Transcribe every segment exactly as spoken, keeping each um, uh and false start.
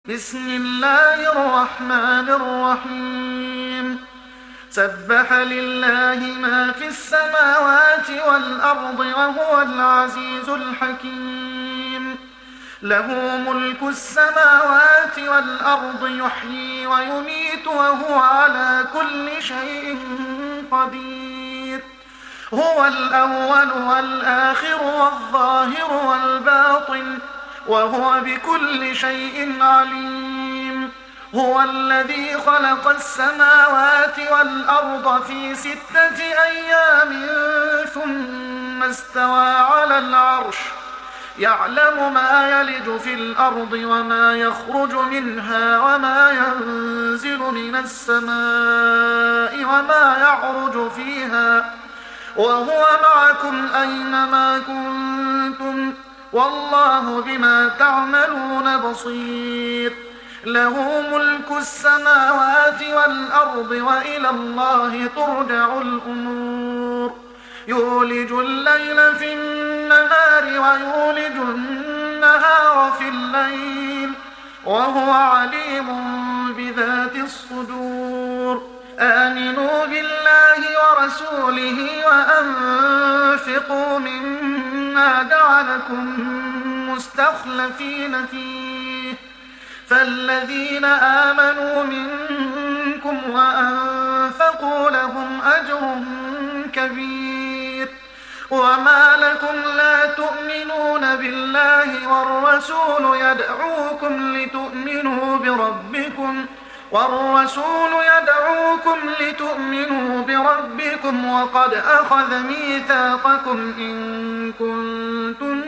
بسم الله الرحمن الرحيم سبح لله ما في السماوات والأرض وهو العزيز الحكيم له ملك السماوات والأرض يحيي ويميت وهو على كل شيء قدير هو الأول والآخر والظاهر والباطن وهو بكل شيء عليم هو الذي خلق السماوات والأرض في ستة أيام ثم استوى على العرش يعلم ما يلج في الأرض وما يخرج منها وما ينزل من السماء وما يعرج فيها وهو معكم أينما كنتم والله بما تعملون بصير له ملك السماوات والأرض وإلى الله ترجع الأمور يولج الليل في النهار ويولج النهار في الليل وهو عليم بذات الصدور آمنوا بالله ورسوله وأنفقوا مما جعلكم مستخلفين فيه فالذين آمنوا منكم وأنفقوا لهم أجر كبير وما لكم لا تؤمنون بالله والرسول يدعوكم لتؤمنوا بربكم والرسول يدعوكم لتؤمنوا بربكم وقد أخذ ميثاقكم إن كنتم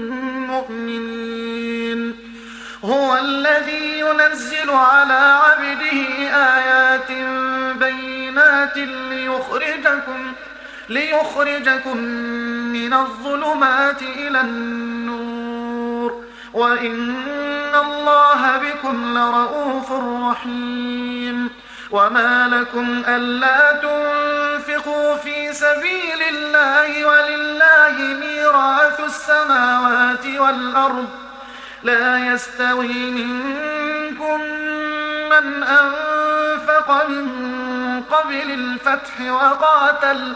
مؤمنين هو الذي ينزل على عبده آيات بينات ليخرجكم ليخرجكم من الظلمات إلى النور وإن الله بكم لرؤوف رحيم وما لكم ألا تنفقوا في سبيل الله ولله ميراث السماوات والأرض لا يستوي منكم من أنفق من قبل الفتح وقاتل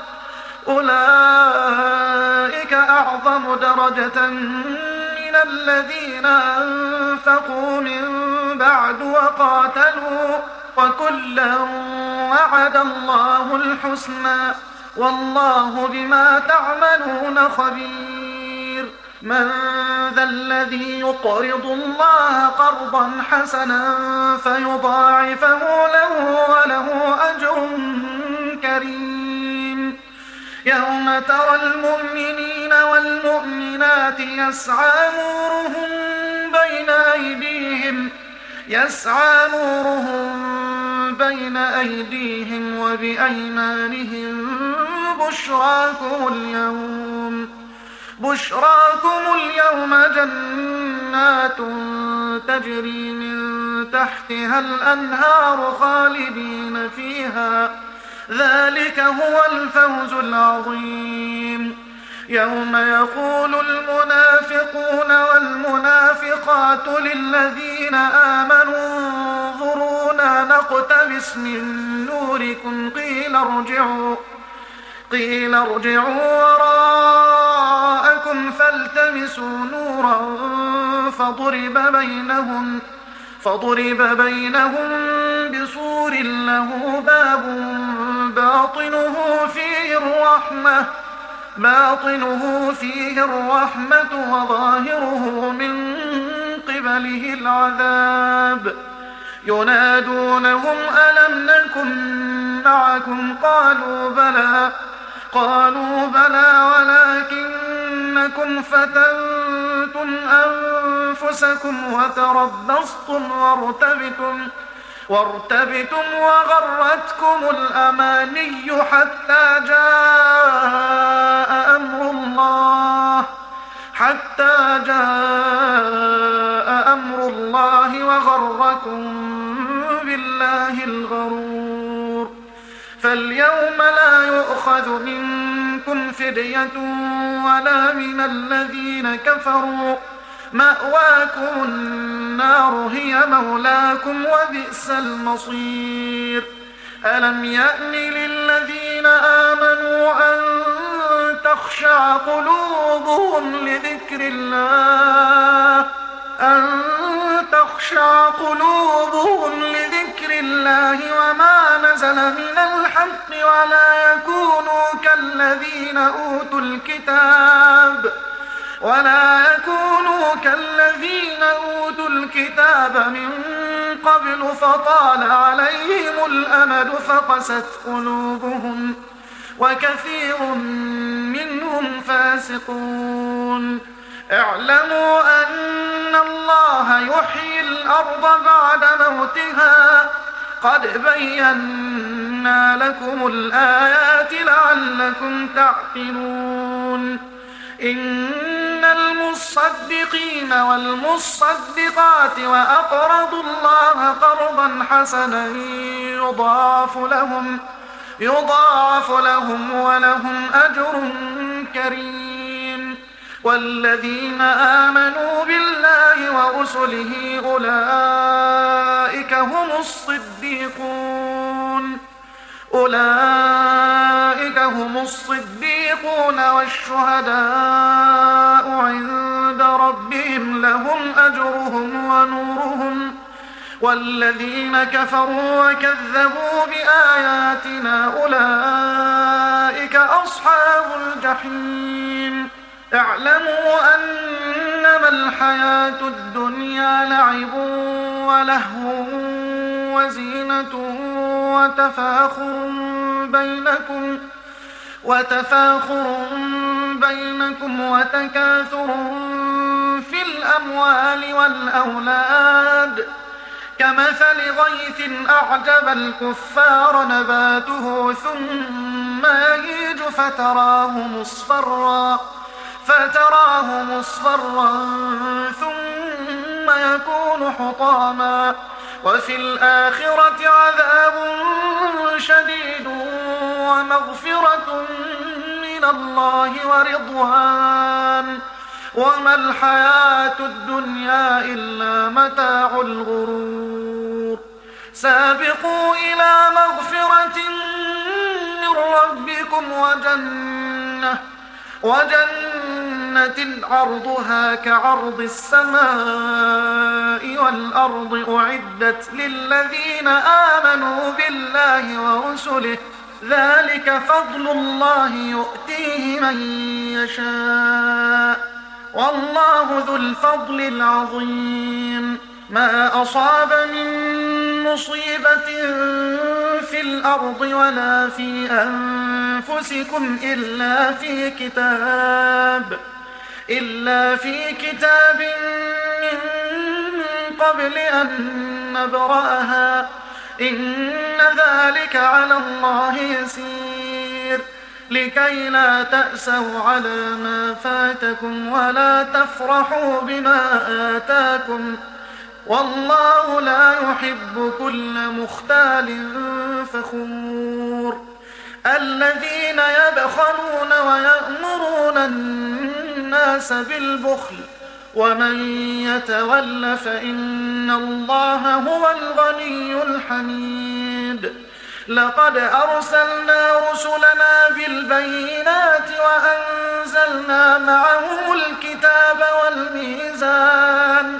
أولئك أعظم درجة من الذين أنفقوا من بعد وقاتلوا وكلا وعد الله الحسنى والله بما تعملون خبير من ذا الذي يقرض الله قرضا حسنا فيضاعفه له وله أجر كريم يوم ترى المؤمنين والمؤمنات يسعى نورهم بين أيديهم يسعى نورهم بين أيديهم وبأيمانهم بشراكم اليوم بشراكم اليوم جنات تجري من تحتها الأنهار خالدين فيها ذلك هو الفوز العظيم يوم يقول المنافقون والمنافقات للذين آمنوا انظرونا نقتبس من نوركم قيل ارجعوا قيل ارجعوا وراءكم فالتمسوا نورا فضرب بينهم فضرب بينهم بسور له باب باطنه فيه الرحمة باطنه فيه الرحمة وظاهره من قبله العذاب ينادونهم ألم نكن معكم قالوا بلى قالوا بلى ولكنكم فتنتم أنفسكم وتربصتم وارتبتم وارتبتم وغرتكم الأماني حتى جاء أمر الله حتى جاء أمر الله وغركم بالله الغرور فاليوم لا يؤخذ منكم فدية ولا من الذين كفروا مأواكم النار هي مولاكم وبئس المصير ألم يأن للذين آمنوا أن تخشع قلوبهم لذكر الله أن تخشع قلوبهم لذكر الله وما نزل من الحق ولا يكونوا كالذين أوتوا الكتاب ولا يكونوا كالذين أوتوا الكتاب من قبل فطال عليهم الأمد فقست قلوبهم وكثير منهم فاسقون اعلموا أن الله يحيي الأرض بعد موتها قد بينا لكم الآيات لعلكم تعقلون إن المصدقين والمصدقات وأقرضوا الله قرضا حسنا يضاعف لهم يضاعف لهم ولهم أجر كريم والذين آمنوا بالله ورسله أولئك هم الصديقون أولئك هم الصديقون والشهداء عند ربهم لهم أجرهم ونورهم والذين كفروا وكذبوا بآياتنا أولئك أصحاب الجحيم اعلموا أنما الحياة الدنيا لعب ولهو وزينة وتفاخر بينكم وتفاخر بينكم وتكاثر في الأموال والأولاد كمثل غيث أعجب الكفار نباته ثم يهيج فتراه مصفرا فتراه مصفرا ثم يكون حطاما وفي الآخرة عذاب شديد ومغفرة من الله ورضوان وما الحياة الدنيا إلا متاع الغرور سابقوا إلى مغفرة من ربكم وجنة وجنة عرضها كعرض السماء والأرض أعدت للذين آمنوا بالله ورسله ذلك فضل الله يؤتيه من يشاء والله ذو الفضل العظيم ما أصاب من مصيبة في الأرض ولا في أنفسكم إلا في كتاب إلا في كتاب من قبل أن نبرأها إن ذلك على الله يسير لكي لا تأسوا على ما فاتكم ولا تفرحوا بما آتاكم والله لا يحب كل مختال فخور الذين يبخلون ويأمرون الناس بالبخل ومن يتول فإن الله هو الغني الحميد لقد أرسلنا رسلنا بالبينات وأنزلنا معهم الكتاب والميزان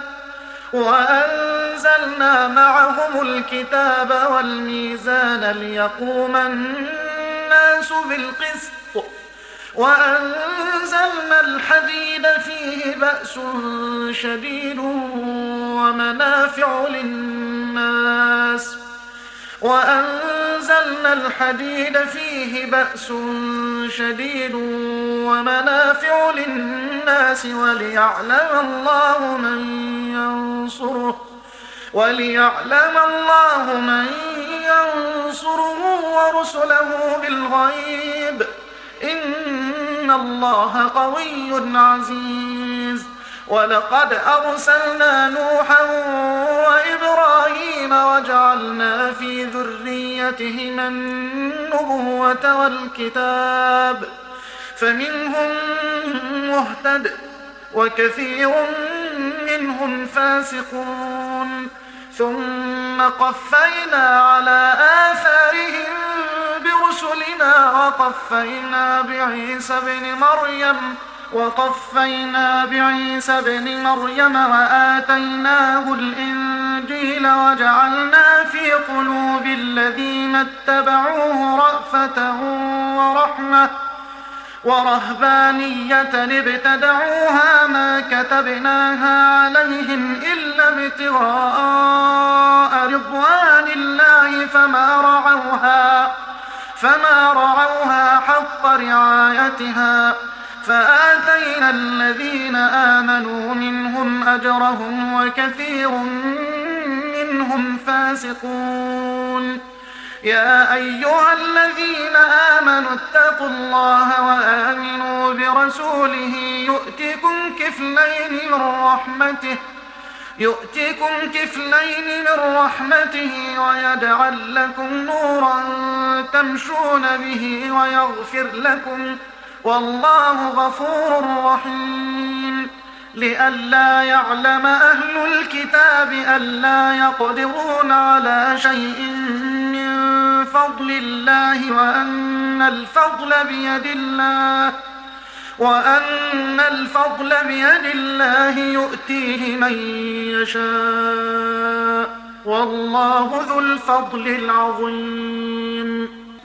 وأنزلنا معهم الكتاب والميزان ليقوم الناس بالقسط وأنزلنا الحديد فيه بأس شديد ومنافع للناس وأنزلنا الحديد فيه بأس شديد ومنافع للناس وليعلم الله من ينصره وليعلم الله من ينصره ورسله بالغيب إن الله قوي عزيز ولقد أرسلنا نوحا وإبراهيم وجعلنا في ذريتهما النبوة والكتاب فمنهم مهتد وكثير منهم فاسقون ثم قفينا على آثارهم برسلنا وقفينا بعيسى بن مريم وقفينا بعيسى بن مريم وآتيناه الإنجيل وجعلنا في قلوب الذين اتبعوه رأفة ورحمة ورهبانية ابتدعوها ما كتبناها عليهم إلا ابتغاء رضوان الله فما رعوها فما رعوها حق رعايتها فآتينا الذين آمنوا منهم أجرهم وكثير منهم فاسقون يا أيها الذين آمنوا اتقوا الله وآمنوا برسوله يؤتكم كفلين من رحمته يؤتكم كفلين من رحمته ويجعل لكم نورا تمشون به ويغفر لكم والله غفور رحيم لئلا يعلم أهل الكتاب ألا يقدرون على شيء من فضل الله وأن الفضل بيد الله وأن الفضل بيد الله يؤتيه من يشاء والله ذو الفضل العظيم